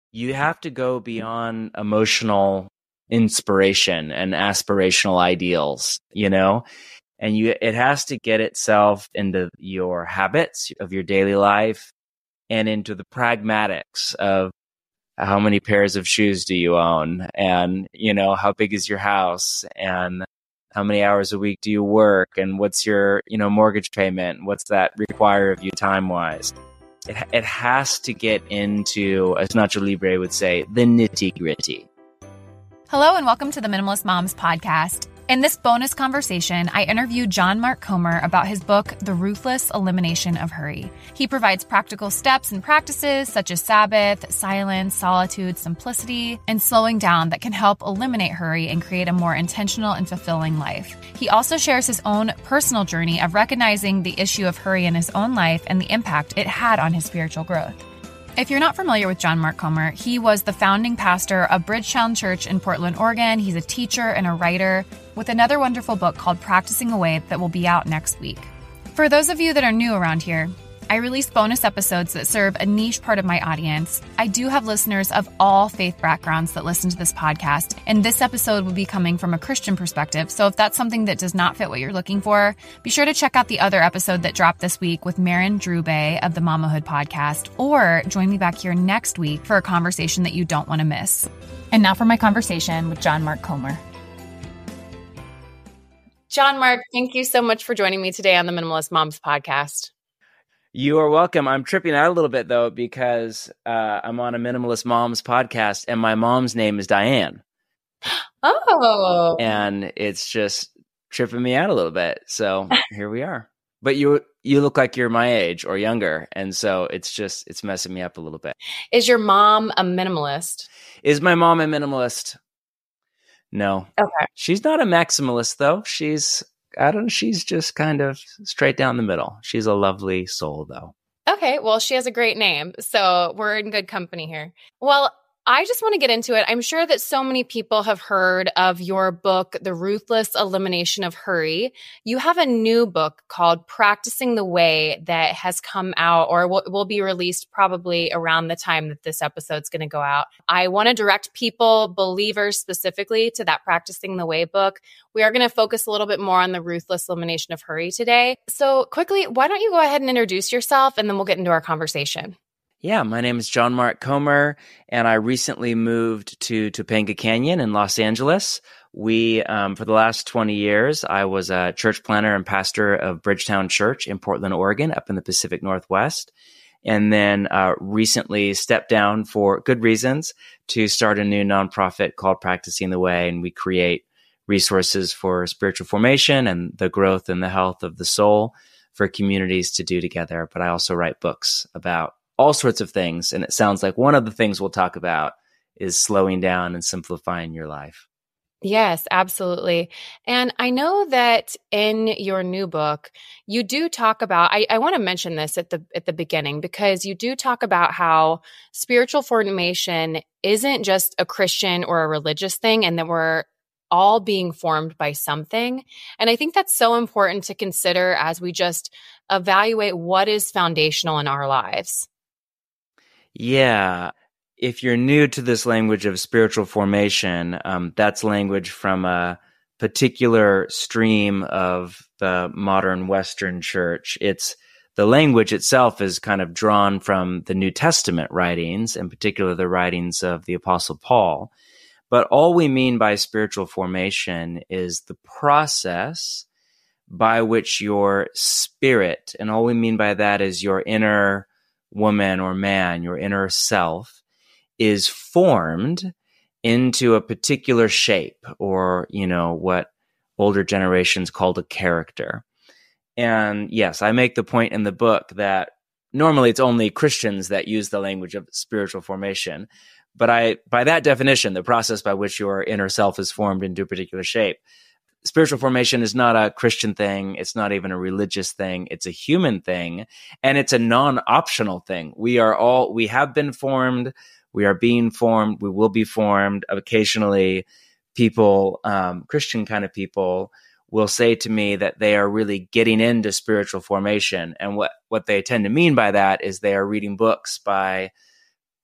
you have to go beyond emotional inspiration and aspirational ideals, and it has to get itself into your habits of your daily life and into the pragmatics of how many pairs of shoes do you own, and how big is your house, and how many hours a week do you work, and what's your mortgage payment, what's that require of you time wise. It has to get into, as Nacho Libre would say, the nitty gritty. Hello and welcome to the Minimalist Moms podcast. In this bonus conversation, I interviewed John Mark Comer about his book, The Ruthless Elimination of Hurry. He provides practical steps and practices such as Sabbath, silence, solitude, simplicity, and slowing down that can help eliminate hurry and create a more intentional and fulfilling life. He also shares his own personal journey of recognizing the issue of hurry in his own life and the impact it had on his spiritual growth. If you're not familiar with John Mark Comer, he was the founding pastor of Bridgetown Church in Portland, Oregon. He's a teacher and a writer with another wonderful book called Practicing the Way that will be out next week. For those of you that are new around here, I release bonus episodes that serve a niche part of my audience. I do have listeners of all faith backgrounds that listen to this podcast, and this episode will be coming from a Christian perspective. So if that's something that does not fit what you're looking for, be sure to check out the other episode that dropped this week with Marin Drube of the Mamahood podcast, or join me back here next week for a conversation that you don't want to miss. And now for my conversation with John Mark Comer. John Mark, thank you so much for joining me today on the Minimalist Moms podcast. You are welcome. I'm tripping out a little bit, though, because I'm on a Minimalist Moms podcast, and my mom's name is Diane. Oh. And it's just tripping me out a little bit. So here we are. But you look like you're my age or younger, and so it's messing me up a little bit. Is your mom a minimalist? Is my mom a minimalist? No. Okay. She's not a maximalist, though. She's just kind of straight down the middle. She's a lovely soul, though. Okay, well, she has a great name, so we're in good company here. Well, I just want to get into it. I'm sure that so many people have heard of your book, The Ruthless Elimination of Hurry. You have a new book called Practicing the Way that has come out or will be released probably around the time that this episode's going to go out. I want to direct people, believers specifically, to that Practicing the Way book. We are going to focus a little bit more on the ruthless elimination of hurry today. So quickly, why don't you go ahead and introduce yourself, and then we'll get into our conversation. Yeah, my name is John Mark Comer, and I recently moved to Topanga Canyon in Los Angeles. For the last 20 years, I was a church planner and pastor of Bridgetown Church in Portland, Oregon, up in the Pacific Northwest. And then recently stepped down for good reasons to start a new nonprofit called Practicing the Way, and we create resources for spiritual formation and the growth and the health of the soul for communities to do together. But I also write books about all sorts of things. And it sounds like one of the things we'll talk about is slowing down and simplifying your life. Yes, absolutely. And I know that in your new book, you do talk about, I want to mention this at the beginning, because you do talk about how spiritual formation isn't just a Christian or a religious thing, and that we're all being formed by something. And I think that's so important to consider as we just evaluate what is foundational in our lives. Yeah. If you're new to this language of spiritual formation, that's language from a particular stream of the modern Western church. The language itself is kind of drawn from the New Testament writings, in particular the writings of the Apostle Paul. But all we mean by spiritual formation is the process by which your spirit, and all we mean by that is your inner woman or man, your inner self, is formed into a particular shape, or, what older generations called a character. And yes, I make the point in the book that normally it's only Christians that use the language of spiritual formation. But by that definition, the process by which your inner self is formed into a particular shape, spiritual formation is not a Christian thing. It's not even a religious thing. It's a human thing, and it's a non-optional thing. We have been formed. We are being formed. We will be formed. Occasionally, people, Christian kind of people, will say to me that they are really getting into spiritual formation. And what they tend to mean by that is they are reading books by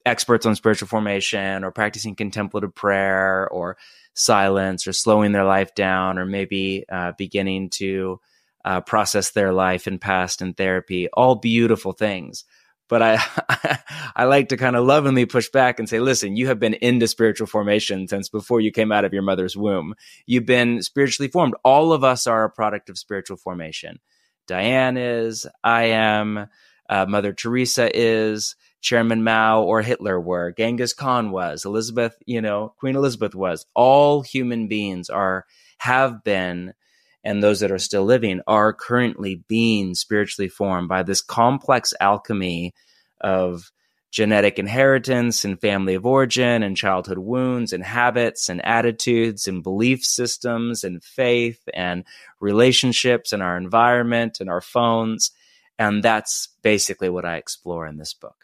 experts on spiritual formation or practicing contemplative prayer or silence or slowing their life down or maybe beginning to process their life and past in therapy, all beautiful things. But I like to kind of lovingly push back and say, listen, you have been into spiritual formation since before you came out of your mother's womb. You've been spiritually formed. All of us are a product of spiritual formation. Diane is, I am, Mother Teresa is, Chairman Mao or Hitler were, Genghis Khan was, Elizabeth, Queen Elizabeth was. All human beings have been, and those that are still living are currently being spiritually formed by this complex alchemy of genetic inheritance and family of origin and childhood wounds and habits and attitudes and belief systems and faith and relationships and our environment and our phones. And that's basically what I explore in this book.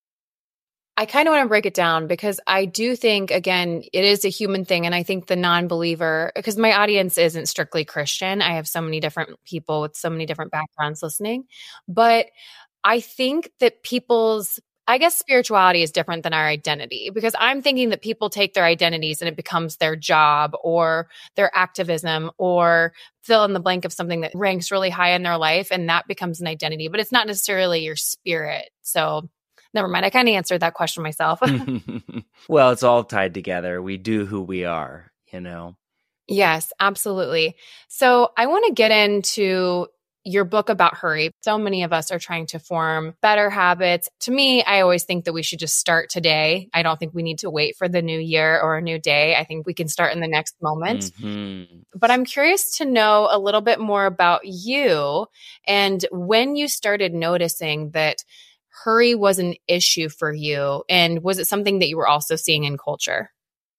I kind of want to break it down because I do think, again, it is a human thing. And I think the non-believer, because my audience isn't strictly Christian. I have so many different people with so many different backgrounds listening. But I think that I guess spirituality is different than our identity, because I'm thinking that people take their identities and it becomes their job or their activism or fill in the blank of something that ranks really high in their life. And that becomes an identity, but it's not necessarily your spirit. So never mind. I kind of answered that question myself. Well, it's all tied together. We do who we are, Yes, absolutely. So I want to get into your book about hurry. So many of us are trying to form better habits. To me, I always think that we should just start today. I don't think we need to wait for the new year or a new day. I think we can start in the next moment. Mm-hmm. But I'm curious to know a little bit more about you and when you started noticing that hurry was an issue for you. And was it something that you were also seeing in culture?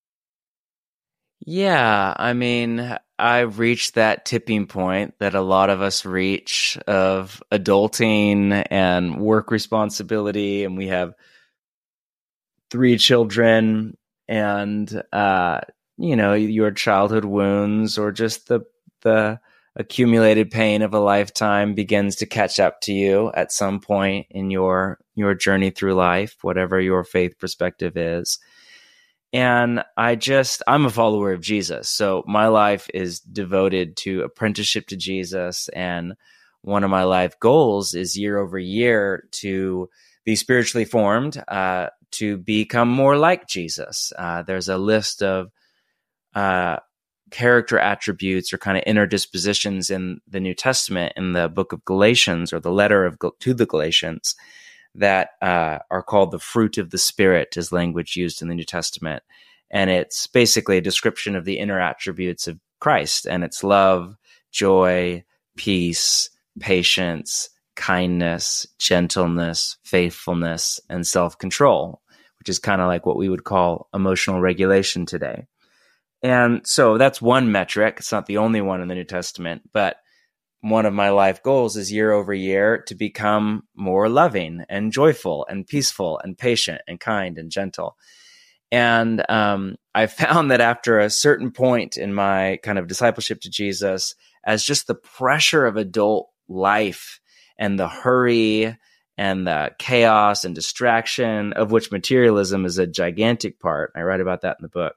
Yeah, I mean, I've reached that tipping point that a lot of us reach of adulting and work responsibility. And we have 3 children and, your childhood wounds or just the accumulated pain of a lifetime begins to catch up to you at some point in your journey through life, whatever your faith perspective is. And I'm a follower of Jesus. So my life is devoted to apprenticeship to Jesus. And one of my life goals is year over year to be spiritually formed, to become more like Jesus. There's a list of character attributes or kind of inner dispositions in the New Testament, in the book of Galatians or the letter to the Galatians, that are called the fruit of the Spirit, is language used in the New Testament. And it's basically a description of the inner attributes of Christ. And it's love, joy, peace, patience, kindness, gentleness, faithfulness, and self-control, which is kind of like what we would call emotional regulation today. And so that's one metric. It's not the only one in the New Testament, but one of my life goals is year over year to become more loving and joyful and peaceful and patient and kind and gentle. And I found that after a certain point in my kind of discipleship to Jesus, as just the pressure of adult life and the hurry and the chaos and distraction, of which materialism is a gigantic part, I write about that in the book,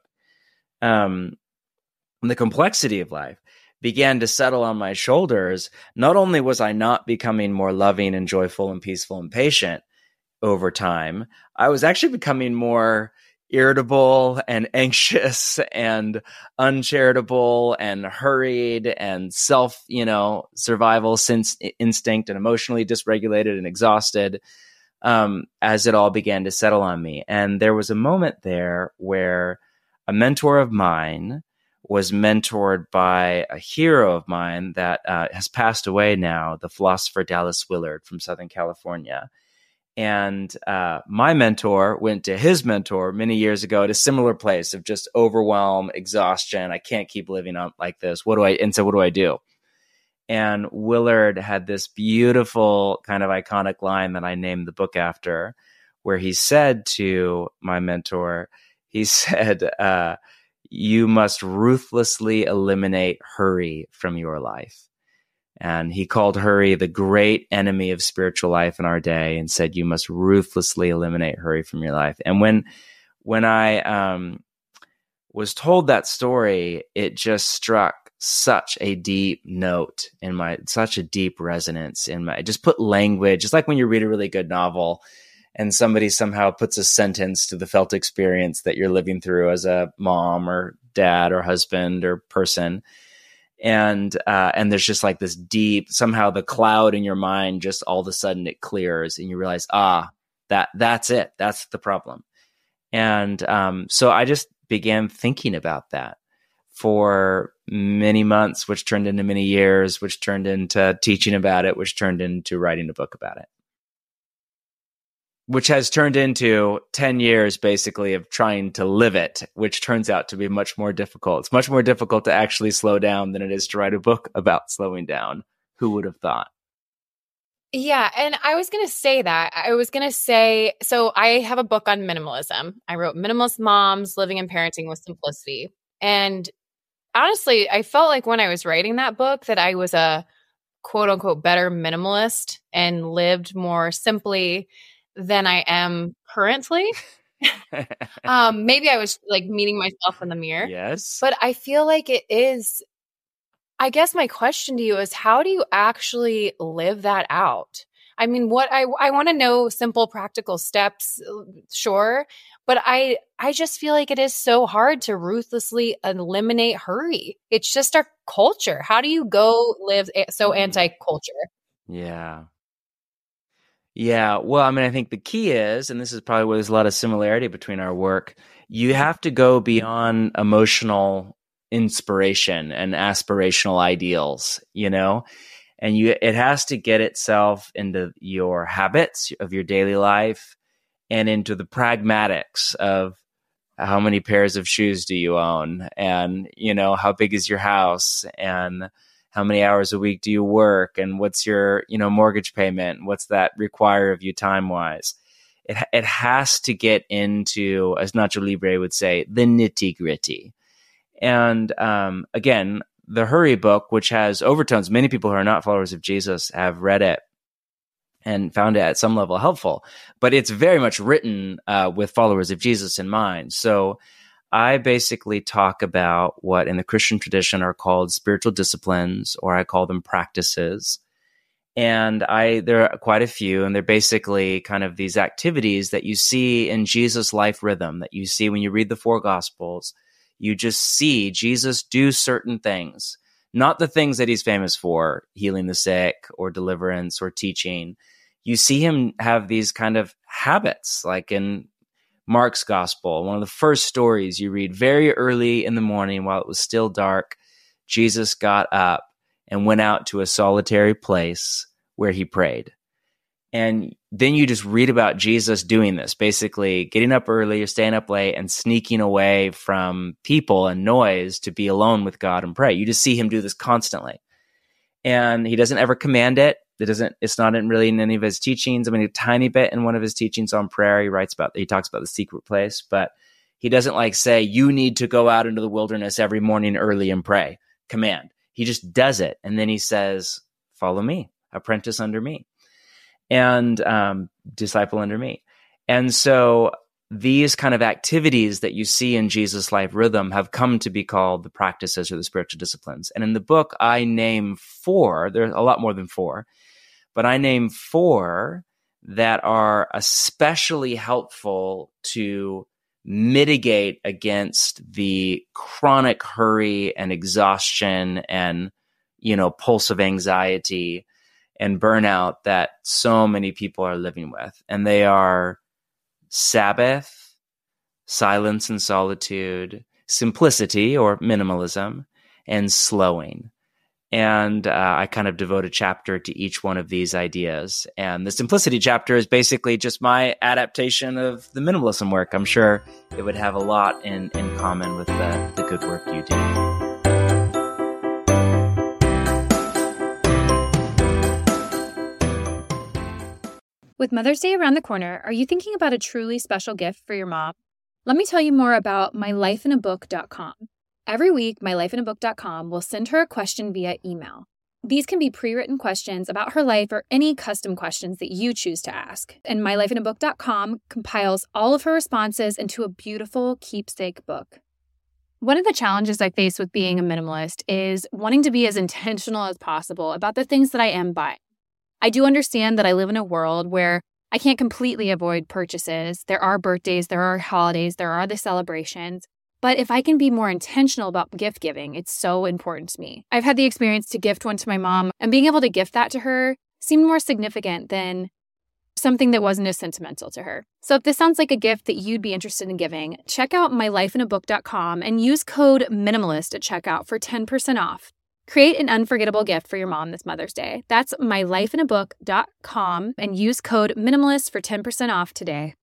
the complexity of life began to settle on my shoulders. Not only was I not becoming more loving and joyful and peaceful and patient over time, I was actually becoming more irritable and anxious and uncharitable and hurried and survival instinct and emotionally dysregulated and exhausted as it all began to settle on me. And there was a moment there where a mentor of mine was mentored by a hero of mine that has passed away now, the philosopher Dallas Willard from Southern California. And my mentor went to his mentor many years ago at a similar place of just overwhelm, exhaustion. I can't keep living on like this. What do I do? And Willard had this beautiful kind of iconic line that I named the book after, where he said to my mentor, he said, you must ruthlessly eliminate hurry from your life. And he called hurry the great enemy of spiritual life in our day and said, you must ruthlessly eliminate hurry from your life. And when I was told that story, it just struck such a deep note in such a deep resonance in it just put language. It's like when you read a really good novel and somebody somehow puts a sentence to the felt experience that you're living through as a mom or dad or husband or person. And there's just like this deep, somehow the cloud in your mind, just all of a sudden it clears and you realize, that's it. That's the problem. And so I just began thinking about that for many months, which turned into many years, which turned into teaching about it, which turned into writing a book about it, which has turned into 10 years basically of trying to live it, which turns out to be much more difficult. It's much more difficult to actually slow down than it is to write a book about slowing down. Who would have thought? Yeah. And I was going to say that. I was going to say, so I have a book on minimalism. I wrote Minimalist Moms, Living and Parenting with Simplicity. And honestly, I felt like when I was writing that book that I was a quote unquote better minimalist and lived more simply than I am currently. Maybe I was like meeting myself in the mirror. Yes. But I feel like it is, I guess my question to you is, how do you actually live that out? I mean, what I want to know simple, practical steps, sure. But I just feel like it is so hard to ruthlessly eliminate hurry. It's just our culture. How do you go live so anti-culture? Yeah. Yeah. Well, I mean, I think the key is, and this is probably where there's a lot of similarity between our work, you have to go beyond emotional inspiration and aspirational ideals, and it has to get itself into your habits of your daily life and into the pragmatics of how many pairs of shoes do you own, and, how big is your house, and how many hours a week do you work, and what's your, mortgage payment? What's that require of you time-wise? It has to get into, as Nacho Libre would say, the nitty-gritty. And again, the Hurry book, which has overtones, many people who are not followers of Jesus have read it and found it at some level helpful, but it's very much written with followers of Jesus in mind. So I basically talk about what in the Christian tradition are called spiritual disciplines, or I call them practices. And there are quite a few, and they're basically kind of these activities that you see in Jesus' life rhythm, that you see when you read the four Gospels. You just see Jesus do certain things, not the things that he's famous for, healing the sick or deliverance or teaching. You see him have these kind of habits, like in Mark's Gospel, one of the first stories you read, very early in the morning while it was still dark, Jesus got up and went out to a solitary place where he prayed. And then you just read about Jesus doing this, basically getting up early or staying up late and sneaking away from people and noise to be alone with God and pray. You just see him do this constantly. And he doesn't ever command it. It's not really in any of his teachings. I mean, a tiny bit in one of his teachings on prayer, he talks about the secret place, but he doesn't say, you need to go out into the wilderness every morning early and pray. Command. He just does it. And then he says, follow me, apprentice under me, and disciple under me. And so these kind of activities that you see in Jesus' life rhythm have come to be called the practices or the spiritual disciplines. And in the book, I name 4. There's a lot more than 4, but I name 4 that are especially helpful to mitigate against the chronic hurry and exhaustion and, pulse of anxiety and burnout that so many people are living with. And they are Sabbath, silence and solitude, simplicity or minimalism, and slowing. And I kind of devote a chapter to each one of these ideas. And the simplicity chapter is basically just my adaptation of the minimalism work. I'm sure it would have a lot in common with the good work you do. With Mother's Day around the corner, are you thinking about a truly special gift for your mom? Let me tell you more about mylifeinabook.com. Every week, mylifeinabook.com will send her a question via email. These can be pre-written questions about her life or any custom questions that you choose to ask. And mylifeinabook.com compiles all of her responses into a beautiful keepsake book. One of the challenges I face with being a minimalist is wanting to be as intentional as possible about the things that I am buying. I do understand that I live in a world where I can't completely avoid purchases. There are birthdays, there are holidays, there are the celebrations. But if I can be more intentional about gift giving, it's so important to me. I've had the experience to gift one to my mom, and being able to gift that to her seemed more significant than something that wasn't as sentimental to her. So if this sounds like a gift that you'd be interested in giving, check out mylifeinabook.com and use code MINIMALIST at checkout for 10% off. Create an unforgettable gift for your mom this Mother's Day. That's mylifeinabook.com and use code MINIMALIST for 10% off today.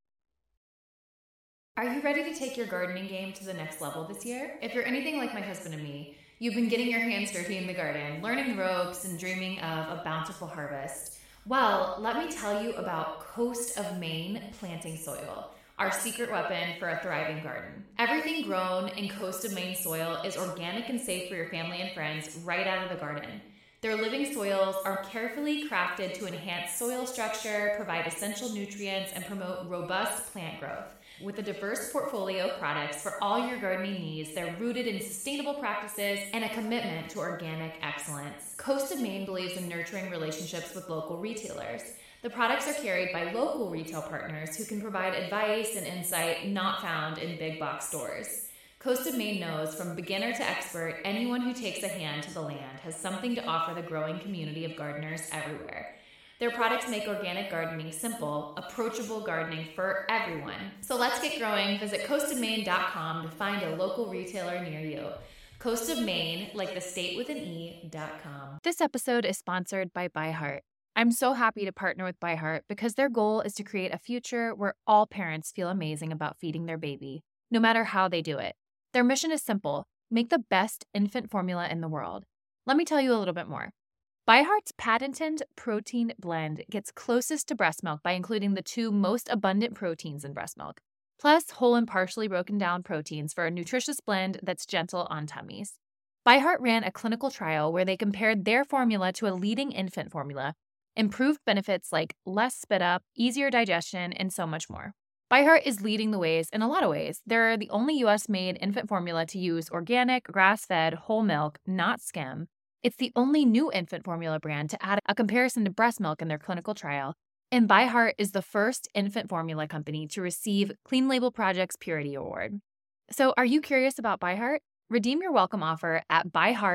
Are you ready to take your gardening game to the next level this year? If you're anything like my husband and me, you've been getting your hands dirty in the garden, learning the ropes, and dreaming of a bountiful harvest. Well, let me tell you about Coast of Maine planting soil, our secret weapon for a thriving garden. Everything grown in Coast of Maine soil is organic and safe for your family and friends right out of the garden. Their living soils are carefully crafted to enhance soil structure, provide essential nutrients, and promote robust plant growth. With a diverse portfolio of products for all your gardening needs, they're rooted in sustainable practices and a commitment to organic excellence. Coast of Maine believes in nurturing relationships with local retailers. The products are carried by local retail partners who can provide advice and insight not found in big box stores. Coast of Maine knows from beginner to expert, anyone who takes a hand to the land has something to offer the growing community of gardeners everywhere. Their products make organic gardening simple, approachable gardening for everyone. So let's get growing. Visit coastofmaine.com to find a local retailer near you. Coast of Maine, like the state with an E.com. This episode is sponsored by ByHeart. I'm so happy to partner with ByHeart because their goal is to create a future where all parents feel amazing about feeding their baby, no matter how they do it. Their mission is simple: make the best infant formula in the world. Let me tell you a little bit more. ByHeart's patented protein blend gets closest to breast milk by including the two most abundant proteins in breast milk, plus whole and partially broken down proteins for a nutritious blend that's gentle on tummies. ByHeart ran a clinical trial where they compared their formula to a leading infant formula, improved benefits like less spit up, easier digestion, and so much more. ByHeart is leading the ways in a lot of ways. They're the only U.S.-made infant formula to use organic, grass-fed, whole milk, not skim. It's the only new infant formula brand to add a comparison to breast milk in their clinical trial. And ByHeart is the first infant formula company to receive Clean Label Project's Purity Award. So are you curious about ByHeart? Redeem your welcome offer at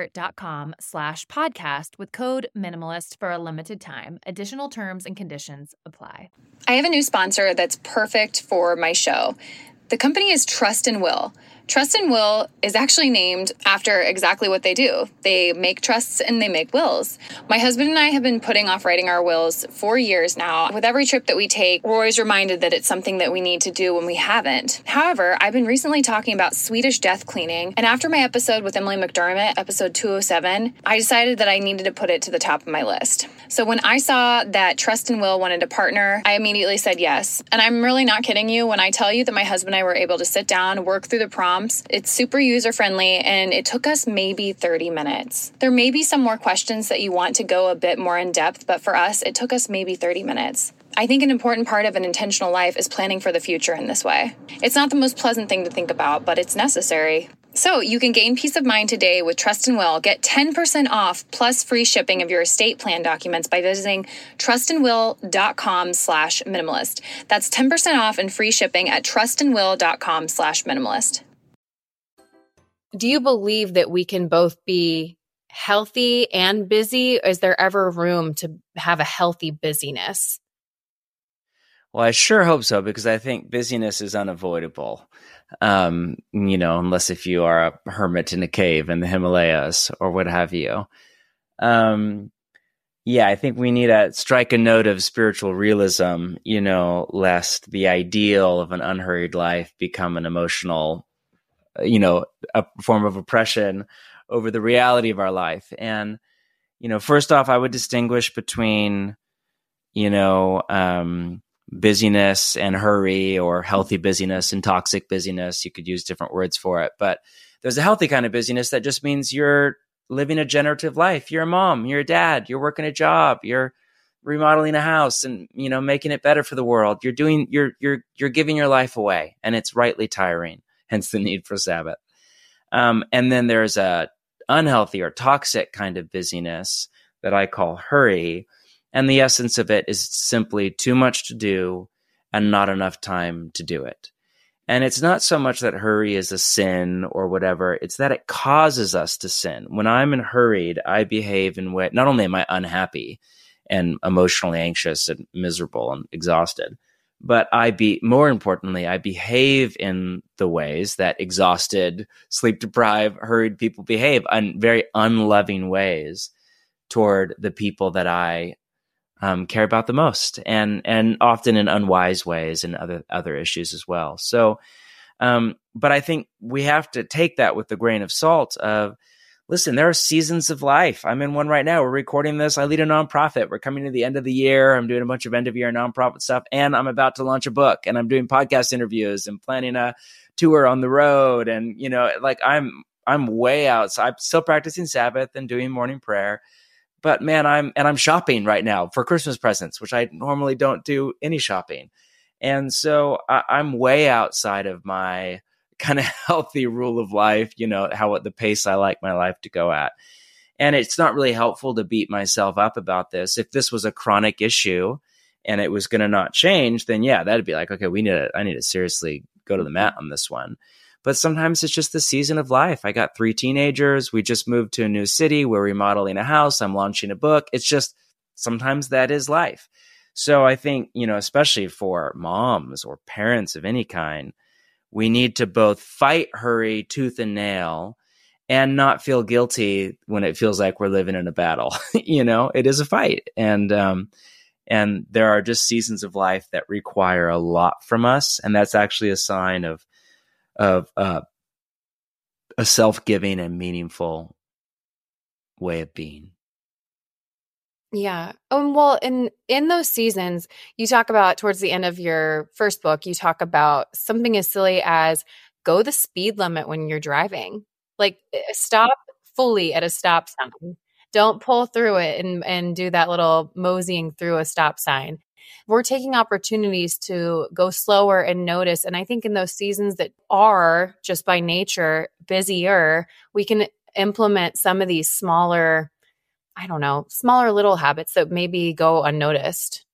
byheart.com/podcast with code MINIMALIST for a limited time. Additional terms and conditions apply. I have a new sponsor that's perfect for my show. The company is Trust and Will. Trust and Will is actually named after exactly what they do. They make trusts and they make wills. My husband and I have been putting off writing our wills for years now. With every trip that we take, we're always reminded that it's something that we need to do when we haven't. However, I've been recently talking about Swedish death cleaning, and after my episode with Emily McDermott, episode 207, I decided that I needed to put it to the top of my list. So when I saw that Trust and Will wanted to partner, I immediately said yes. And I'm really not kidding you when I tell you that my husband and I were able to sit down, work through the prompts. It's super user-friendly, and it took us maybe 30 minutes. There may be some more questions that you want to go a bit more in depth, but for us, it took us maybe 30 minutes. I think an important part of an intentional life is planning for the future in this way. It's not the most pleasant thing to think about, but it's necessary. So you can gain peace of mind today with Trust and Will. Get 10% off plus free shipping of your estate plan documents by visiting trustandwill.com/minimalist. That's 10% off and free shipping at trustandwill.com/minimalist. Do you believe that we can both be healthy and busy? Is there ever room to have a healthy busyness? Well, I sure hope so, because I think busyness is unavoidable. Unless if you are a hermit in a cave in the Himalayas or what have you. I think we need to strike a note of spiritual realism, lest the ideal of an unhurried life become an emotional, a form of oppression over the reality of our life. And, first off, I would distinguish between, busyness and hurry, or healthy busyness and toxic busyness. You could use different words for it, but there's a healthy kind of busyness that just means you're living a generative life. You're a mom, you're a dad, you're working a job, you're remodeling a house and, making it better for the world. You're giving your life away, and it's rightly tiring, hence the need for Sabbath. And then there's a unhealthy or toxic kind of busyness that I call hurry. And the essence of it is simply too much to do and not enough time to do it. And it's not so much that hurry is a sin or whatever, it's that it causes us to sin. When I'm hurried, I behave in way, not only am I unhappy and emotionally anxious and miserable and exhausted, but more importantly, I behave in the ways that exhausted, sleep-deprived, hurried people behave, in very unloving ways toward the people that I care about the most, and often in unwise ways and other issues as well. So, but I think we have to take that with a grain of salt of, listen, there are seasons of life. I'm in one right now. We're recording this. I lead a nonprofit. We're coming to the end of the year. I'm doing a bunch of end of year nonprofit stuff, and I'm about to launch a book, and I'm doing podcast interviews and planning a tour on the road. And, I'm way out. So I'm still practicing Sabbath and doing morning prayer. But man, I'm shopping right now for Christmas presents, which I normally don't do any shopping. And so I'm way outside of my kind of healthy rule of life, the pace I like my life to go at. And it's not really helpful to beat myself up about this. If this was a chronic issue and it was going to not change, then yeah, that'd be like, okay, I need to seriously go to the mat on this one. But sometimes it's just the season of life. I got 3 teenagers. We just moved to a new city. We're remodeling a house. I'm launching a book. It's just, sometimes that is life. So I think, especially for moms or parents of any kind, we need to both fight hurry tooth and nail and not feel guilty when it feels like we're living in a battle. It is a fight. And there are just seasons of life that require a lot from us. And that's actually a sign of a self-giving and meaningful way of being. Yeah. Well, in those seasons, you talk about towards the end of your first book, you talk about something as silly as go the speed limit when you're driving. Like stop fully at a stop sign. Don't pull through it and do that little moseying through a stop sign. We're taking opportunities to go slower and notice. And I think in those seasons that are just by nature busier, we can implement some of these smaller little habits that maybe go unnoticed.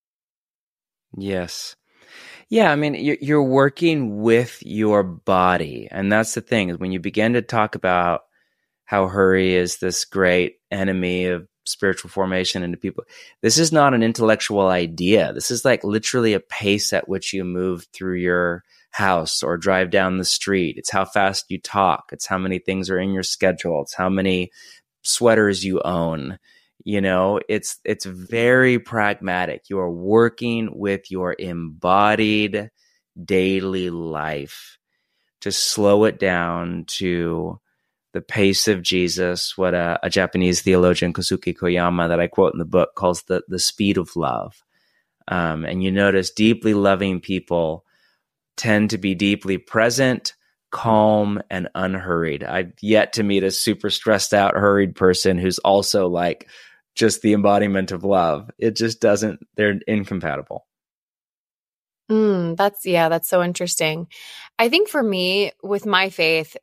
Yes. Yeah. I mean, you're working with your body. And that's the thing, is when you begin to talk about how hurry is this great enemy of spiritual formation into people, this is not an intellectual idea. This is like literally a pace at which you move through your house or drive down the street. It's how fast you talk. It's how many things are in your schedule. It's how many sweaters you own. It's very pragmatic. You are working with your embodied daily life to slow it down to the pace of Jesus, what a Japanese theologian, Kosuke Koyama, that I quote in the book, calls the speed of love. And you notice deeply loving people tend to be deeply present, calm, and unhurried. I've yet to meet a super stressed out, hurried person who's also like just the embodiment of love. It just doesn't, they're incompatible. That's so interesting. I think for me, with my faith,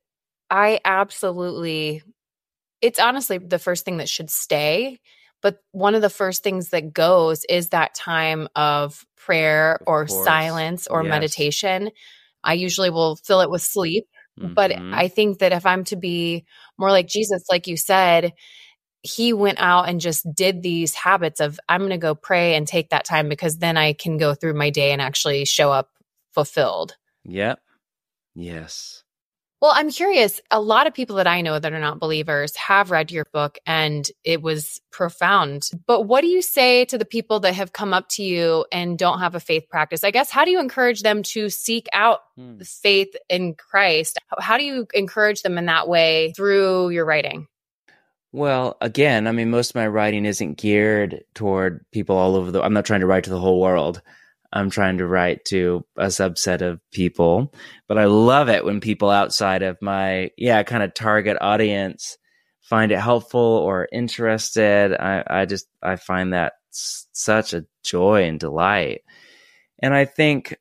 it's honestly the first thing that should stay. But one of the first things that goes is that time of prayer or silence or meditation. I usually will fill it with sleep. Mm-hmm. But I think that if I'm to be more like Jesus, like you said, he went out and just did these habits of, I'm going to go pray and take that time because then I can go through my day and actually show up fulfilled. Yep. Yes. Well, I'm curious, a lot of people that I know that are not believers have read your book and it was profound. But what do you say to the people that have come up to you and don't have a faith practice? I guess, how do you encourage them to seek out the faith in Christ? How do you encourage them in that way through your writing? Well, again, I mean, most of my writing isn't geared toward people all over I'm not trying to write to the whole world. I'm trying to write to a subset of people, but I love it when people outside of my, kind of target audience find it helpful or interested. I find that such a joy and delight. And I think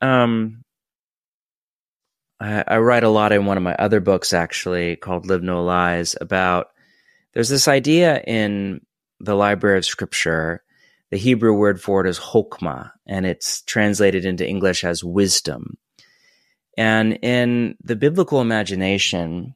I write a lot in one of my other books, actually, called Live No Lies, about there's this idea in the Library of Scripture. The Hebrew word for it is chokmah, and it's translated into English as wisdom. And in the biblical imagination,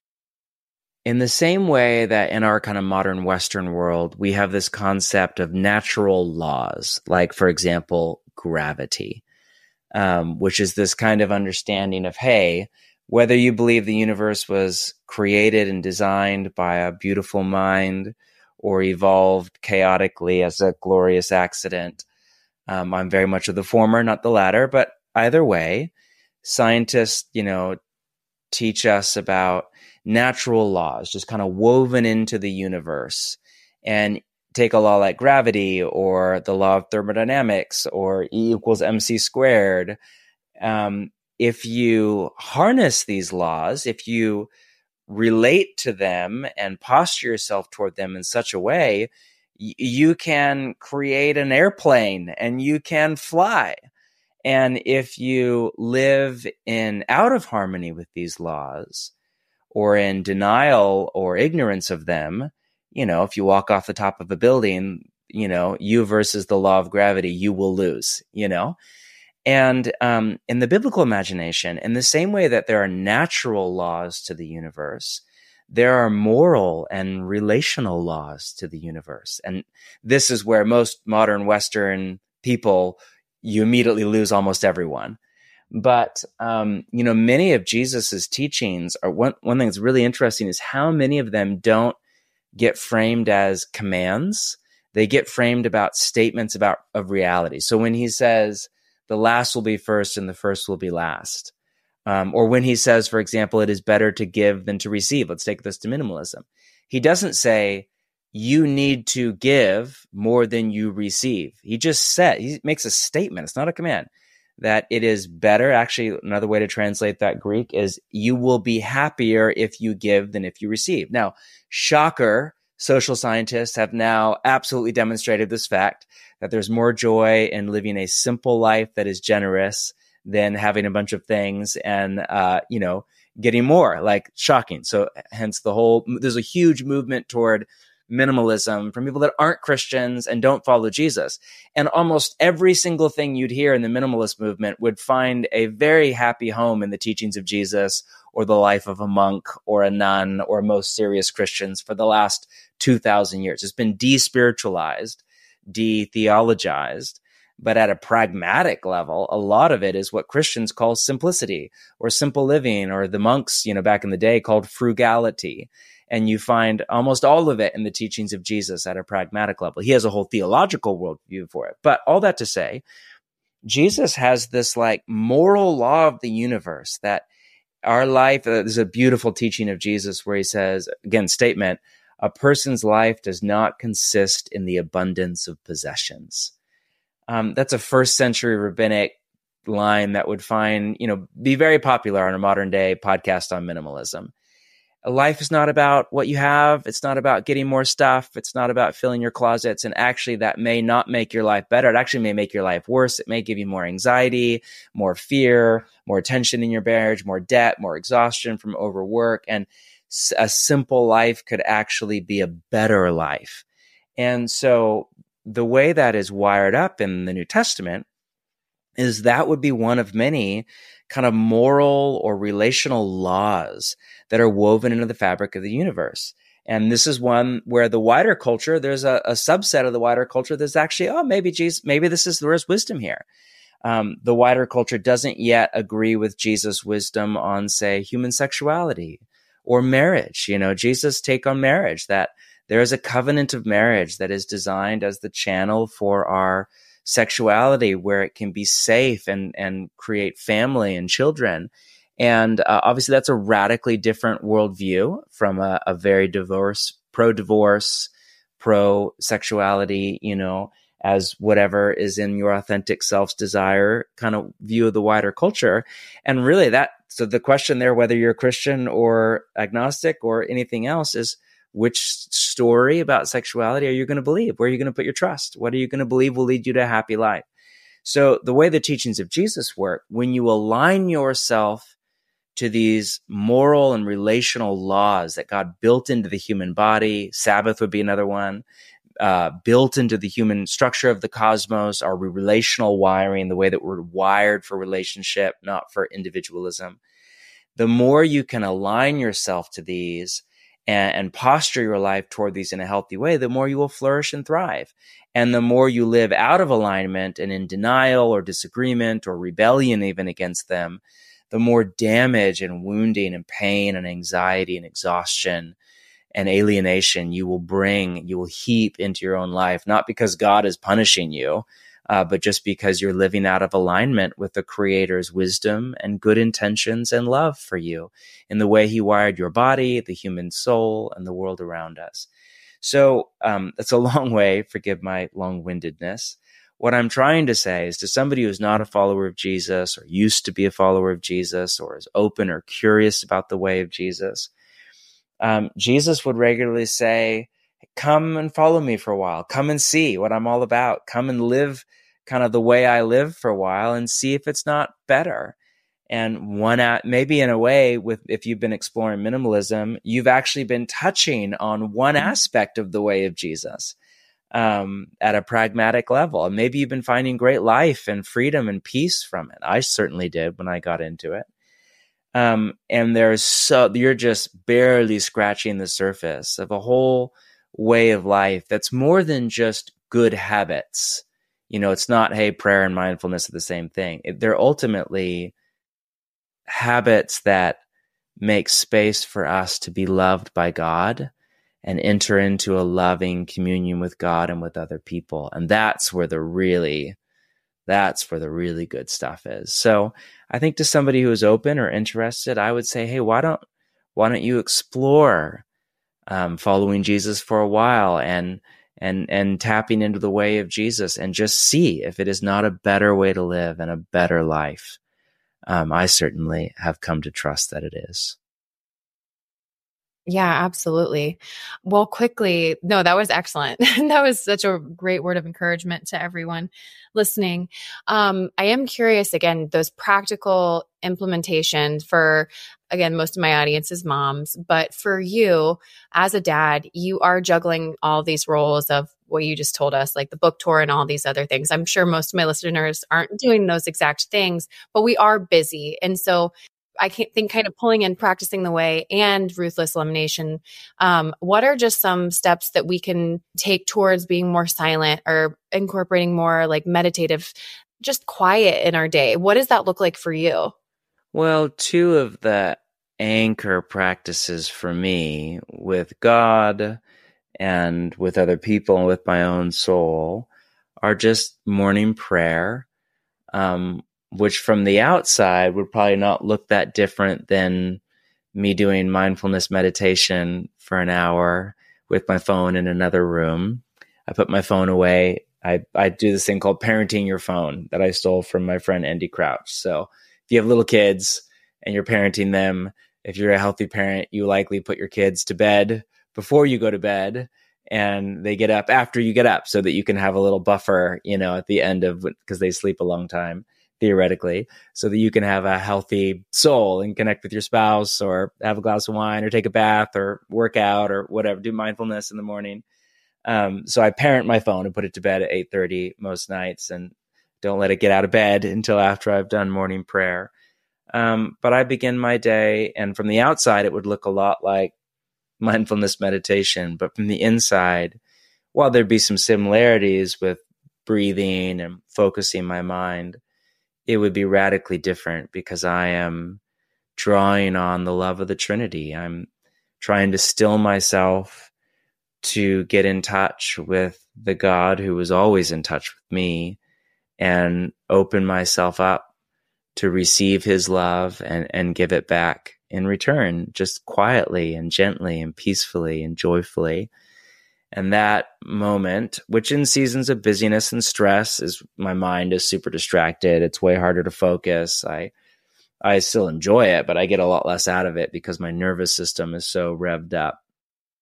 in the same way that in our kind of modern Western world, we have this concept of natural laws, like, for example, gravity, which is this kind of understanding of, hey, whether you believe the universe was created and designed by a beautiful mind or evolved chaotically as a glorious accident, I'm very much of the former, not the latter. But either way, scientists, teach us about natural laws, just kind of woven into the universe. And take a law like gravity or the law of thermodynamics or E = mc squared. If you harness these laws, if you relate to them and posture yourself toward them in such a way, you can create an airplane and you can fly. And if you live out of harmony with these laws or in denial or ignorance of them, if you walk off the top of a building, you versus the law of gravity, you will lose, And in the biblical imagination, in the same way that there are natural laws to the universe, there are moral and relational laws to the universe. And this is where most modern Western people, you immediately lose almost everyone. But, many of Jesus's teachings are one thing that's really interesting is how many of them don't get framed as commands. They get framed about statements of reality. So when he says the last will be first and the first will be last, or when he says, for example, it is better to give than to receive. Let's take this to minimalism. He doesn't say you need to give more than you receive. He makes a statement. It's not a command. That it is better. Actually, another way to translate that Greek is you will be happier if you give than if you receive. Now, shocker, social scientists have now absolutely demonstrated this fact that there's more joy in living a simple life that is generous than having a bunch of things and, getting more, like shocking. So hence there's a huge movement toward minimalism from people that aren't Christians and don't follow Jesus. And almost every single thing you'd hear in the minimalist movement would find a very happy home in the teachings of Jesus or the life of a monk or a nun or most serious Christians for the last 2,000 years. It's been de-spiritualized, de-theologized, but at a pragmatic level, a lot of it is what Christians call simplicity or simple living, or the monks, back in the day called frugality. And you find almost all of it in the teachings of Jesus at a pragmatic level. He has a whole theological worldview for it. But all that to say, Jesus has this moral law of the universe that our life, there's a beautiful teaching of Jesus where he says, again, statement, a person's life does not consist in the abundance of possessions. That's a first century rabbinic line that would be very popular on a modern day podcast on minimalism. Life is not about what you have. It's not about getting more stuff. It's not about filling your closets. And actually, that may not make your life better. It actually may make your life worse. It may give you more anxiety, more fear, more tension in your marriage, more debt, more exhaustion from overwork. And a simple life could actually be a better life. And so the way that is wired up in the New Testament is that would be one of many kind of moral or relational laws that are woven into the fabric of the universe. And this is one where the wider culture, there's a subset of the wider culture that's actually, maybe there's wisdom here. The wider culture doesn't yet agree with Jesus' wisdom on, say, human sexuality or marriage. Jesus' take on marriage, that there is a covenant of marriage that is designed as the channel for our sexuality, where it can be safe and create family and children. And obviously that's a radically different worldview from a very pro-divorce, pro-sexuality, as whatever is in your authentic self's desire kind of view of the wider culture. And really so the question there, whether you're Christian or agnostic or anything else, is which story about sexuality are you going to believe? Where are you going to put your trust? What are you going to believe will lead you to a happy life? So the way the teachings of Jesus work, when you align yourself to these moral and relational laws that God built into the human body, Sabbath would be another one, built into the human structure of the cosmos, our relational wiring, the way that we're wired for relationship, not for individualism. The more you can align yourself to these and posture your life toward these in a healthy way, the more you will flourish and thrive. And the more you live out of alignment and in denial or disagreement or rebellion even against them, the more damage and wounding and pain and anxiety and exhaustion and alienation you will heap into your own life, not because God is punishing you, but just because you're living out of alignment with the Creator's wisdom and good intentions and love for you in the way He wired your body, the human soul, and the world around us. So that's a long way, forgive my long-windedness. What I'm trying to say is to somebody who's not a follower of Jesus or used to be a follower of Jesus or is open or curious about the way of Jesus, Jesus would regularly say, come and follow me for a while. Come and see what I'm all about. Come and live kind of the way I live for a while and see if it's not better. And maybe in a way, if you've been exploring minimalism, you've actually been touching on one aspect of the way of Jesus at a pragmatic level. And maybe you've been finding great life and freedom and peace from it. I certainly did when I got into it. And you're just barely scratching the surface of a whole way of life that's more than just good habits. It's not, hey, prayer and mindfulness are the same thing. They're ultimately habits that make space for us to be loved by God and enter into a loving communion with God and with other people. And that's where the really good stuff is. So I think to somebody who is open or interested, I would say, hey, why don't you explore following Jesus for a while and tapping into the way of Jesus and just see if it is not a better way to live and a better life. I certainly have come to trust that it is. Yeah, absolutely. Well, quickly, no, that was excellent. That was such a great word of encouragement to everyone listening. I am curious, again, those practical implementations for, again, most of my audience is moms, but for you as a dad, you are juggling all these roles of what you just told us, like the book tour and all these other things. I'm sure most of my listeners aren't doing those exact things, but we are busy. And so I can't think kind of pulling in practicing the way and ruthless elimination. What are just some steps that we can take towards being more silent or incorporating more like meditative, just quiet in our day? What does that look like for you? Well, two of the anchor practices for me with God and with other people and with my own soul are just morning prayer, which from the outside would probably not look that different than me doing mindfulness meditation for an hour with my phone in another room. I put my phone away. I do this thing called parenting your phone that I stole from my friend Andy Crouch. So if you have little kids and you're parenting them, if you're a healthy parent, you likely put your kids to bed before you go to bed and they get up after you get up so that you can have a little buffer, at the end of, because they sleep a long time, theoretically, so that you can have a healthy soul and connect with your spouse or have a glass of wine or take a bath or work out or whatever, do mindfulness in the morning. So I parent my phone and put it to bed at 8:30 most nights and don't let it get out of bed until after I've done morning prayer. But I begin my day, and from the outside, it would look a lot like mindfulness meditation. But from the inside, while there'd be some similarities with breathing and focusing my mind, it would be radically different because I am drawing on the love of the Trinity. I'm trying to still myself to get in touch with the God who was always in touch with me and open myself up to receive his love and give it back in return, just quietly and gently and peacefully and joyfully. And that moment, which in seasons of busyness and stress is my mind is super distracted. It's way harder to focus. I still enjoy it, but I get a lot less out of it because my nervous system is so revved up.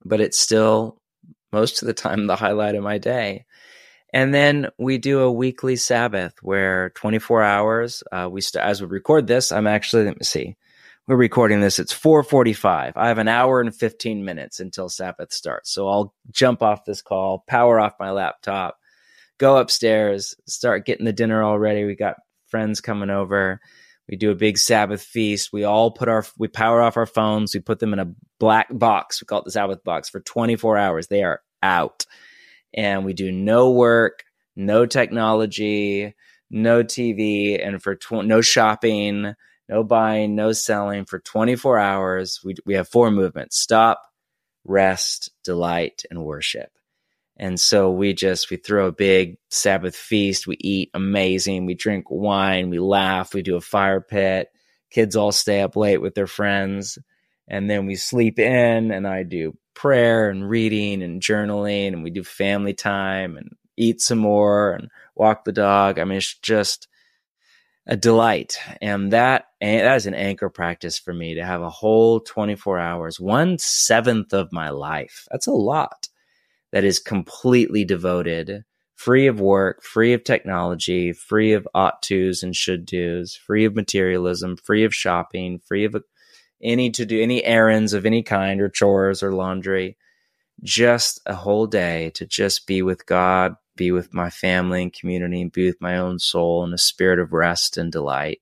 but it's still most of the time the highlight of my day. And then we do a weekly Sabbath where 24 hours, as we record this, let me see. We're recording this. It's 4:45. I have an hour and 15 minutes until Sabbath starts. So I'll jump off this call, power off my laptop, go upstairs, start getting the dinner all ready. We got friends coming over. We do a big Sabbath feast. We power off our phones. We put them in a black box. We call it the Sabbath box for 24 hours. They are out. And we do no work, no technology, no TV, and for no shopping, no buying, no selling for 24 hours. We have 4 movements: stop, rest, delight, and worship. And so we throw a big Sabbath feast. We eat amazing. We drink wine. We laugh. We do a fire pit. Kids all stay up late with their friends. And then we sleep in, and I do prayer and reading and journaling, and we do family time and eat some more and walk the dog. I mean, it's just a delight. And that is an anchor practice for me, to have a whole 24 hours, 1/7 of my life. That's a lot. That is completely devoted, free of work, free of technology, free of ought tos and should dos, free of materialism, free of shopping, free of any errands of any kind, or chores or laundry. Just a whole day to just be with God, be with my family and community, and be with my own soul in a spirit of rest and delight.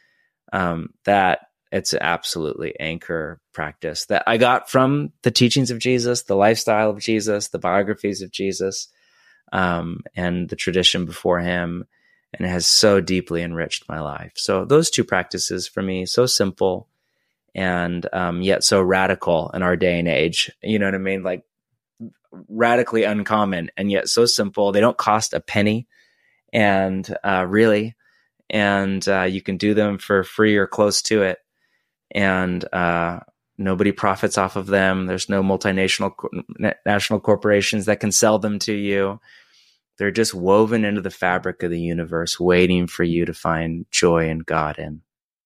That it's absolutely anchor practice that I got from the teachings of Jesus, the lifestyle of Jesus, the biographies of Jesus, and the tradition before him, and it has so deeply enriched my life. So those 2 practices for me, so simple and yet so radical in our day and age. You know what I mean? Like radically uncommon and yet so simple. They don't cost a penny, and you can do them for free or close to it. And nobody profits off of them. There's no national corporations that can sell them to you. They're just woven into the fabric of the universe, waiting for you to find joy in God in.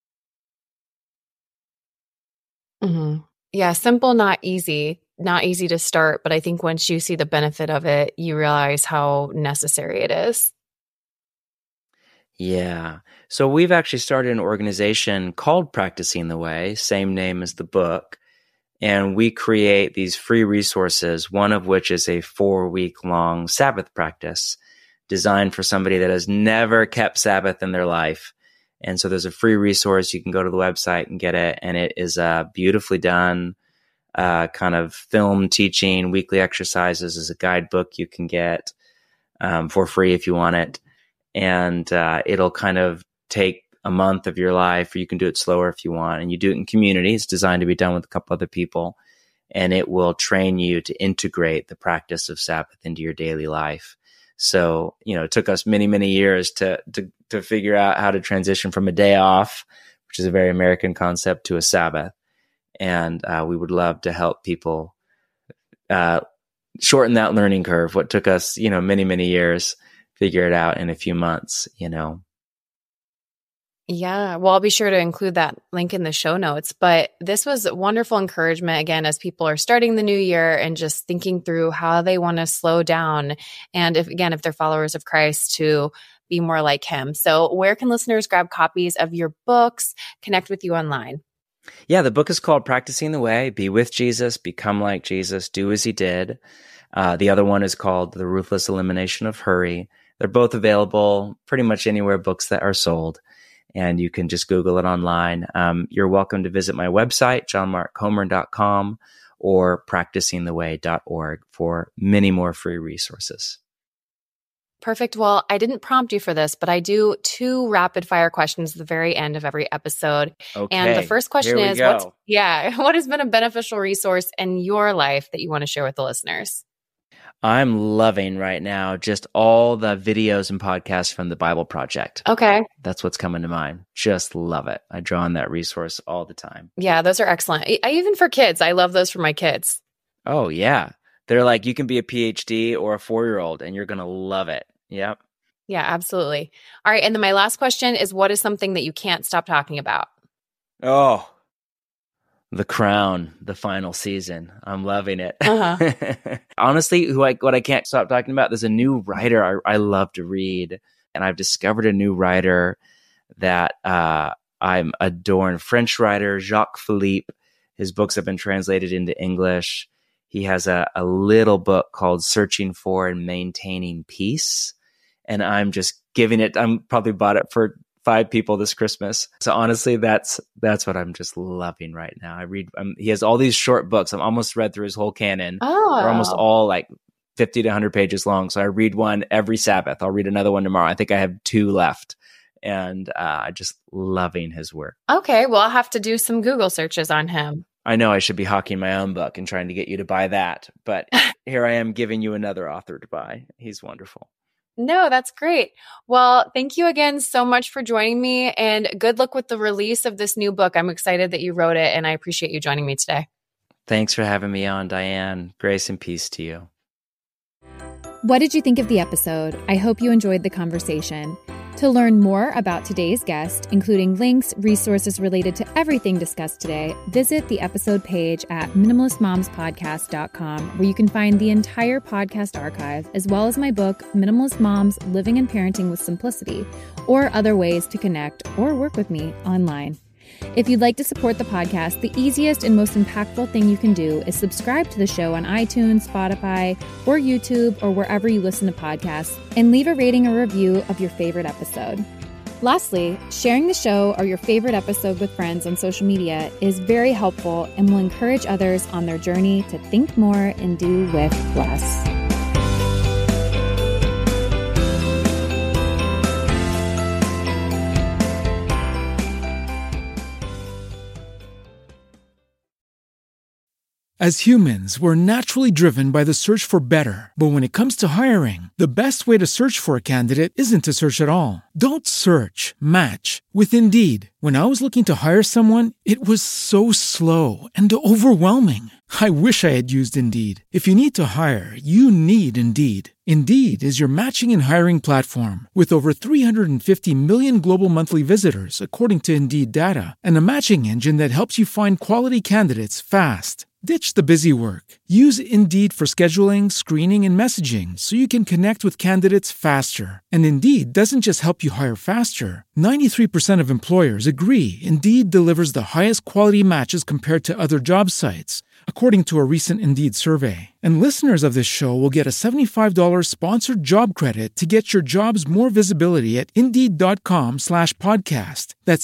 Mm-hmm. Yeah, simple, not easy to start. But I think once you see the benefit of it, you realize how necessary it is. Yeah. So we've actually started an organization called Practicing the Way, same name as the book. And we create these free resources, one of which is a 4-week-long Sabbath practice designed for somebody that has never kept Sabbath in their life. And so there's a free resource. You can go to the website and get it. And it is beautifully done, kind of film teaching, weekly exercises as a guidebook you can get for free if you want it. And it'll kind of take a month of your life, or you can do it slower if you want. And you do it in community. It's designed to be done with a couple other people. And it will train you to integrate the practice of Sabbath into your daily life. So, it took us many, many years to figure out how to transition from a day off, which is a very American concept, to a Sabbath. And we would love to help people shorten that learning curve. What took us, many, many years, figure it out in a few months, Yeah, well, I'll be sure to include that link in the show notes. But this was wonderful encouragement, again, as people are starting the new year and just thinking through how they want to slow down. And if they're followers of Christ, to be more like him. So where can listeners grab copies of your books, connect with you online? Yeah, the book is called Practicing the Way, Be with Jesus, Become like Jesus, Do as he did. The other one is called The Ruthless Elimination of Hurry. They're both available pretty much anywhere books that are sold. And you can just Google it online. You're welcome to visit my website, johnmarkcomer.com, or practicingtheway.org for many more free resources. Perfect. Well, I didn't prompt you for this, but I do 2 rapid fire questions at the very end of every episode. Okay, and the first question is, go. What has been a beneficial resource in your life that you want to share with the listeners? I'm loving right now just all the videos and podcasts from the Bible Project. Okay. That's what's coming to mind. Just love it. I draw on that resource all the time. Yeah, those are excellent. Even for kids, I love those for my kids. Oh, yeah. They're like, you can be a PhD or a 4-year-old and you're going to love it. Yep. Yeah, absolutely. All right. And then my last question is, what is something that you can't stop talking about? Oh, The Crown, the final season. I'm loving it. Uh-huh. Honestly, what I can't stop talking about, there's a new writer I love to read. And I've discovered a new writer that I'm adoring. French writer, Jacques Philippe. His books have been translated into English. He has a little book called Searching for and Maintaining Peace. And I'm just giving it, I'm probably bought it for 5 people this Christmas. So honestly, that's what I'm just loving right now. I read, he has all these short books. I'm almost read through his whole canon. Oh. They're almost all like 50 to 100 pages long. So I read one every Sabbath. I'll read another one tomorrow. I think I have 2 left. And I just loving his work. Okay, well, I'll have to do some Google searches on him. I know I should be hawking my own book and trying to get you to buy that. But here I am giving you another author to buy. He's wonderful. No, that's great. Well, thank you again so much for joining me, and good luck with the release of this new book. I'm excited that you wrote it, and I appreciate you joining me today. Thanks for having me on, Diane. Grace and peace to you. What did you think of the episode? I hope you enjoyed the conversation. To learn more about today's guest, including links, resources related to everything discussed today, visit the episode page at minimalistmomspodcast.com, where you can find the entire podcast archive, as well as my book, Minimalist Moms: Living and Parenting with Simplicity, or other ways to connect or work with me online. If you'd like to support the podcast, the easiest and most impactful thing you can do is subscribe to the show on iTunes, Spotify, or YouTube, or wherever you listen to podcasts, and leave a rating or review of your favorite episode. Lastly, sharing the show or your favorite episode with friends on social media is very helpful and will encourage others on their journey to think more and do with less. As humans, we're naturally driven by the search for better. But when it comes to hiring, the best way to search for a candidate isn't to search at all. Don't search, match with Indeed. When I was looking to hire someone, it was so slow and overwhelming. I wish I had used Indeed. If you need to hire, you need Indeed. Indeed is your matching and hiring platform with over 350 million global monthly visitors, according to Indeed data, and a matching engine that helps you find quality candidates fast. Ditch the busy work. Use Indeed for scheduling, screening, and messaging so you can connect with candidates faster. And Indeed doesn't just help you hire faster. 93% of employers agree Indeed delivers the highest quality matches compared to other job sites, according to a recent Indeed survey. And listeners of this show will get a $75 sponsored job credit to get your jobs more visibility at Indeed.com/podcast. That's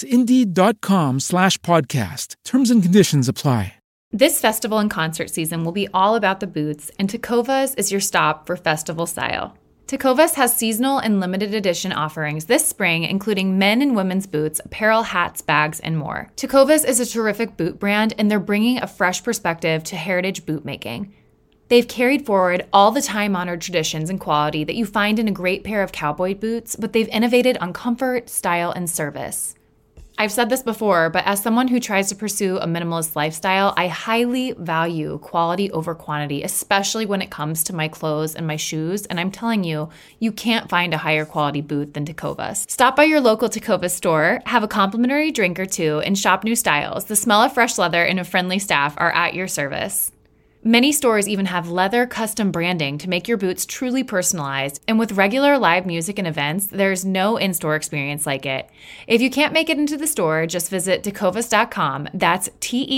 Indeed.com/podcast. Terms and conditions apply. This festival and concert season will be all about the boots, and Tecovas is your stop for festival style. Tecovas has seasonal and limited edition offerings this spring, including men and women's boots, apparel, hats, bags, and more. Tecovas is a terrific boot brand, and they're bringing a fresh perspective to heritage boot making. They've carried forward all the time-honored traditions and quality that you find in a great pair of cowboy boots, but they've innovated on comfort, style, and service. I've said this before, but as someone who tries to pursue a minimalist lifestyle, I highly value quality over quantity, especially when it comes to my clothes and my shoes. And I'm telling you, you can't find a higher quality boot than Tecovas. Stop by your local Tecovas store, have a complimentary drink or two, and shop new styles. The smell of fresh leather and a friendly staff are at your service. Many stores even have leather custom branding to make your boots truly personalized, and with regular live music and events, there's no in-store experience like it. If you can't make it into the store, just visit tecovas.com. That's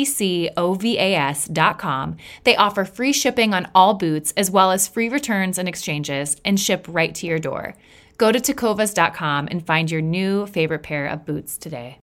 TECOVAS.com. They offer free shipping on all boots, as well as free returns and exchanges, and ship right to your door. Go to tecovas.com and find your new favorite pair of boots today.